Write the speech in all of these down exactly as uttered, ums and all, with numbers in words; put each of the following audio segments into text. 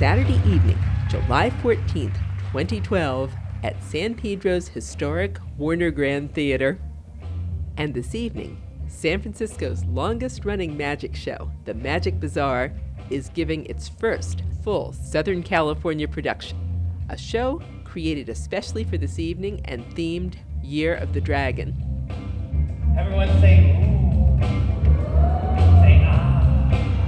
Saturday evening, July fourteenth, twenty twelve, at San Pedro's historic Warner Grand Theater. And this evening, San Francisco's longest-running magic show, The Magic Bazaar, is giving its first full Southern California production, a show created especially for this evening and themed Year of the Dragon. Everyone say ooh. Say ah.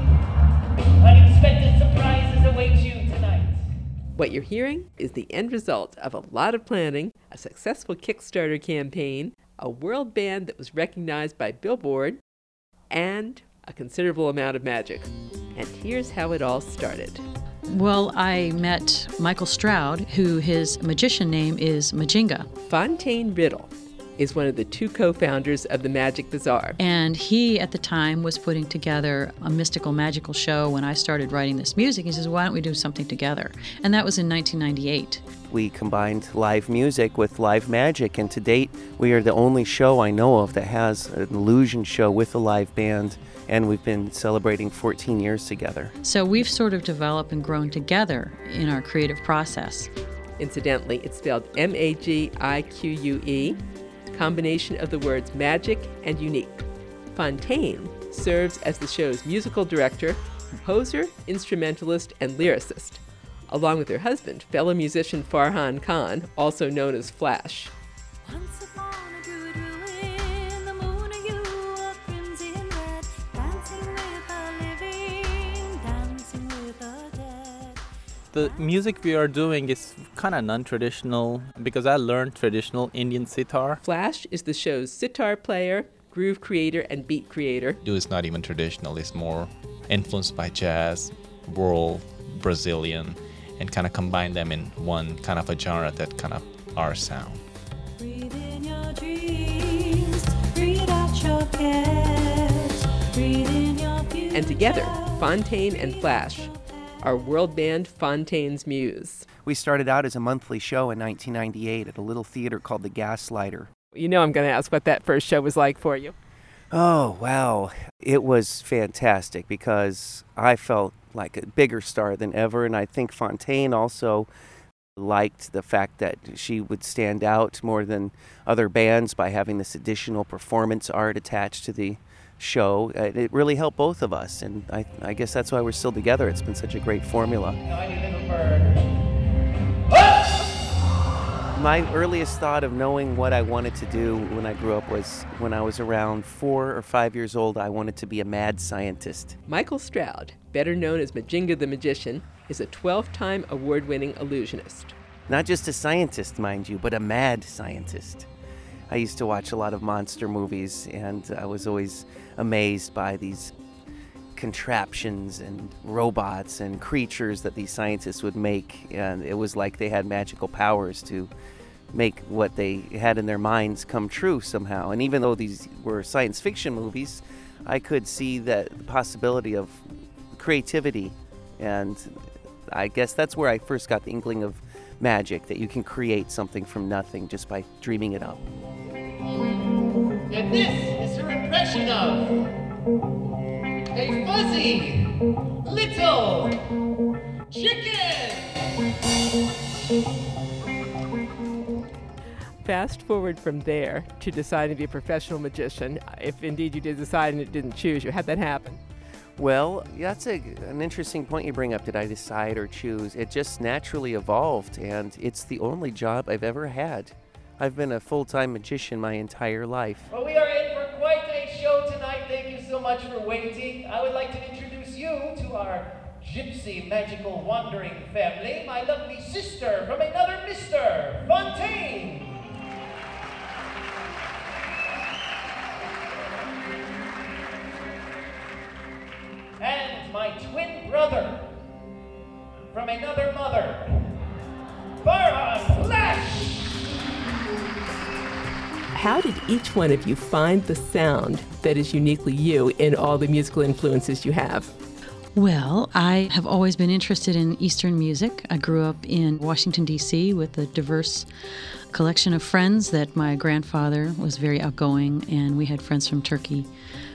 Unexpected surprises await you tonight. What you're hearing is the end result of a lot of planning, a successful Kickstarter campaign, a world band that was recognized by Billboard, and a considerable amount of magic. And here's how it all started. Well, I met Michael Stroud, who his magician name is Majinga. Fontaine Riddle is one of the two co-founders of the Magic Bazaar. And he, at the time, was putting together a mystical, magical show when I started writing this music. He says, why don't we do something together? And that was in nineteen ninety-eight. We combined live music with live magic, and to date, we are the only show I know of that has an illusion show with a live band, and we've been celebrating fourteen years together. So we've sort of developed and grown together in our creative process. Incidentally, it's spelled M A G I Q U E, combination of the words magic and unique. Fontaine serves as the show's musical director, composer, instrumentalist, and lyricist, along with her husband, fellow musician Farhan Khan, also known as Flash. Once upon a good ruin, the moon and you were crimson red, dancing with the living, dancing with the dead. The music we are doing is kind of non-traditional because I learned traditional Indian sitar. Flash is the show's sitar player, groove creator, and beat creator. It's not even traditional, it's more influenced by jazz, world, Brazilian, and kind of combine them in one kind of a genre that kind of our sound. Breathe in your dreams, breathe out your cares, breathe in your future. And together, Fontaine and Flash are world band Fontaine's Muse. We started out as a monthly show in nineteen ninety-eight at a little theater called the Gaslighter. You know I'm going to ask what that first show was like for you. Oh, wow. It was fantastic because I felt like a bigger star than ever, and I think Fontaine also liked the fact that she would stand out more than other bands by having this additional performance art attached to the show. It really helped both of us, and I, I guess that's why we're still together. It's been such a great formula. Naughty little bird. My earliest thought of knowing what I wanted to do when I grew up was when I was around four or five years old, I wanted to be a mad scientist. Michael Stroud, better known as Majinga the Magician, is a twelve-time award-winning illusionist. Not just a scientist, mind you, but a mad scientist. I used to watch a lot of monster movies, and I was always amazed by these contraptions and robots and creatures that these scientists would make, and it was like they had magical powers to make what they had in their minds come true somehow. And even though these were science fiction movies, I could see that the possibility of creativity, and I guess that's where I first got the inkling of magic, that you can create something from nothing just by dreaming it up. And this is her impression of a fuzzy little chicken. Fast forward from there to deciding to be a professional magician, if indeed you did decide and it didn't choose you. How'd that happen? Well, that's a, an interesting point you bring up. Did I decide or choose? It just naturally evolved, and it's the only job I've ever had. I've been a full-time magician my entire life. Well, we are in for quite a show tonight. Thank you so much for waiting. I would like to introduce you to our gypsy magical wandering family, my lovely sister from another Mister Fontaine. And my twin brother from another mother, Farhan Flash. How did each one of you find the sound that is uniquely you in all the musical influences you have? Well, I have always been interested in Eastern music. I grew up in Washington, D C with a diverse collection of friends that my grandfather was very outgoing, and we had friends from Turkey,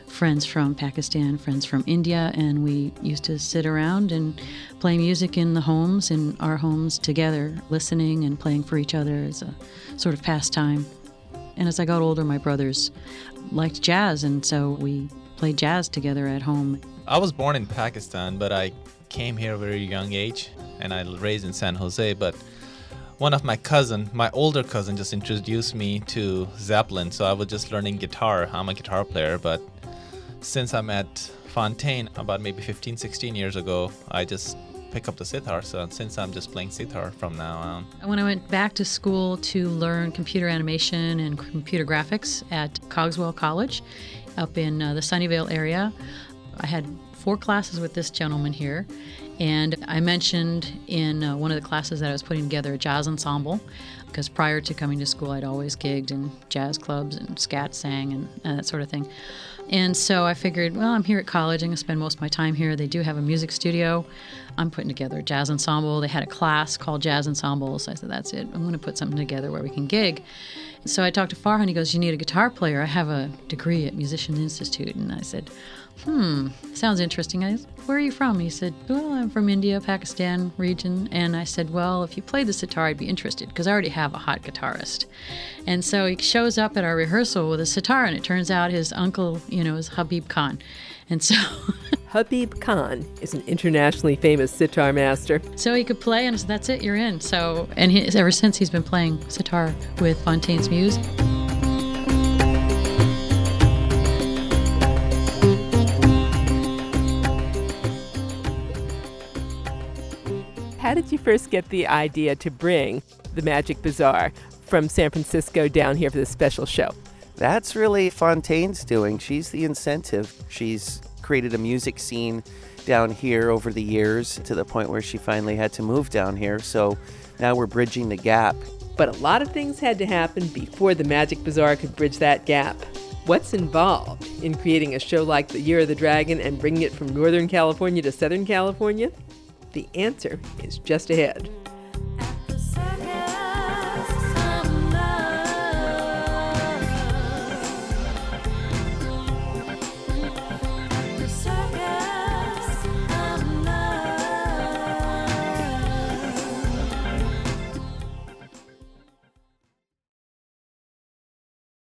friends from Pakistan, friends from India, and we used to sit around and play music in the homes, in our homes together, listening and playing for each other as a sort of pastime. And as I got older, my brothers liked jazz, and so we played jazz together at home. I was born in Pakistan, but I came here at a very young age, and I raised in San Jose. But one of my cousin, my older cousin, just introduced me to Zeppelin, so I was just learning guitar. I'm a guitar player, but since I met Fontaine about maybe fifteen, sixteen years ago, I just pick up the sitar. So since I'm just playing sitar from now on. When I went back to school to learn computer animation and computer graphics at Cogswell College up in uh, the Sunnyvale area, I had four classes with this gentleman here. And I mentioned in uh, one of the classes that I was putting together a jazz ensemble, because prior to coming to school, I'd always gigged in jazz clubs and scat sang and, and that sort of thing. And so I figured, well, I'm here at college. I'm going to spend most of my time here. They do have a music studio. I'm putting together a jazz ensemble. They had a class called Jazz Ensembles. I said, that's it. I'm going to put something together where we can gig. So I talked to Farhan. He goes, you need a guitar player. I have a degree at Musician Institute. And I said, hmm, sounds interesting. I said, where are you from? He said, well, I'm from India, Pakistan region. And I said, well, if you played the sitar, I'd be interested, because I already have a hot guitarist. And so he shows up at our rehearsal with a sitar, and it turns out his uncle, you know, is Habib Khan. And so Habib Khan is an internationally famous sitar master. so he could play, and I said, that's it, you're in. So, and he, ever since, he's been playing sitar with Fontaine's Muse. How did you first get the idea to bring the Magic Bazaar from San Francisco down here for this special show? That's really Fontaine's doing. She's the incentive. She's created a music scene down here over the years to the point where she finally had to move down here. So now we're bridging the gap. But a lot of things had to happen before the Magic Bazaar could bridge that gap. What's involved in creating a show like the Year of the Dragon and bringing it from Northern California to Southern California? The answer is just ahead.